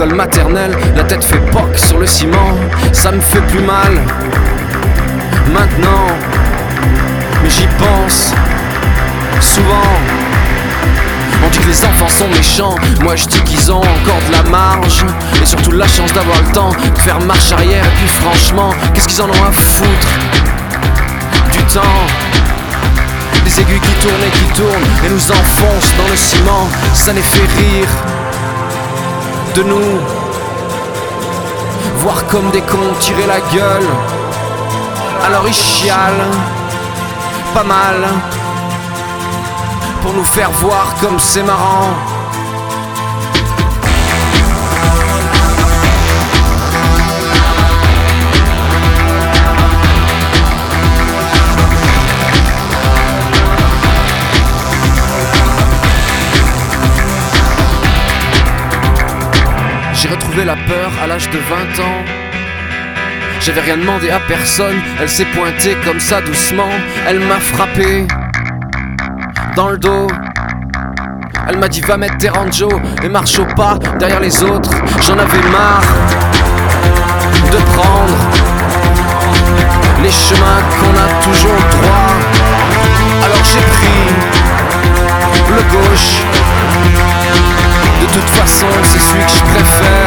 l'école maternelle, la tête fait poc sur le ciment. Ça me fait plus mal maintenant, mais j'y pense souvent. On dit que les enfants sont méchants, moi je dis qu'ils ont encore de la marge, et surtout la chance d'avoir le temps de faire marche arrière. Et puis franchement, qu'est-ce qu'ils en ont à foutre du temps? Des aiguilles qui tournent et nous enfoncent dans le ciment. Ça les fait rire de nous, voir comme des cons tirer la gueule. Alors ils chialent pas mal pour nous faire voir comme c'est marrant. J'ai retrouvé la peur à l'âge de 20 ans. J'avais rien demandé à personne, elle s'est pointée comme ça doucement. Elle m'a frappé dans le dos. Elle m'a dit va mettre tes ranjos et marche au pas derrière les autres. J'en avais marre de prendre les chemins qu'on a toujours droit. Alors j'ai pris le gauche. De toute façon c'est celui que je préfère.